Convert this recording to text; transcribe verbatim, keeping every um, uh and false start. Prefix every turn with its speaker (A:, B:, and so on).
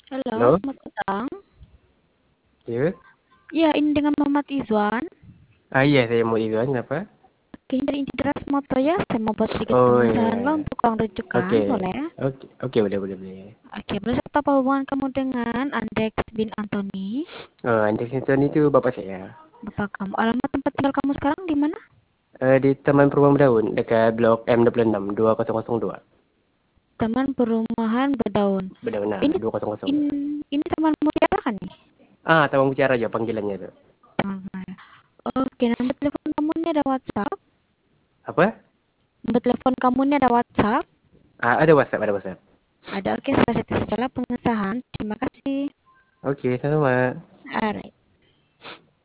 A: Halo,
B: Halo,
A: selamat petang.
B: ya.
A: Ya, ini dengan Muhammad Izwan.
B: Ah iya, saya mau Iwan, apa?
A: Oke, ini dari Intideras Moto ya. Saya mau buat sedikit
B: Oh
A: pemesanan lo
B: iya,
A: untuk uang
B: oke,
A: rujukan, boleh?
B: oke, oke, boleh, boleh, boleh.
A: Oke, boleh saya tahu apa hubungan kamu dengan Andex bin Anthony?
B: Oh, Anjing Sinton itu bapak saya.
A: Bapak kamu. Alamat tempat tinggal kamu sekarang di mana?
B: Eh, di Taman Perumahan Daun, dekat Blok M dua puluh enam, dua nol nol dua.
A: Taman Perumahan Berdaun.
B: Benar-benar,
A: Ini
B: dua nol nol
A: in,
B: dua.
A: ini Taman Mutiara kan nih?
B: Ah, Taman Bicara aja panggilannya itu.
A: Taman Mutiara. Oke, nomor telepon kamu ini ada WhatsApp.
B: Apa?
A: Nomor telepon kamu ini ada WhatsApp.
B: Ah, ada WhatsApp, ada WhatsApp.
A: Ada, oke, saya setting setelah pengesahan. Terima kasih.
B: Oke, sama.
A: Alright.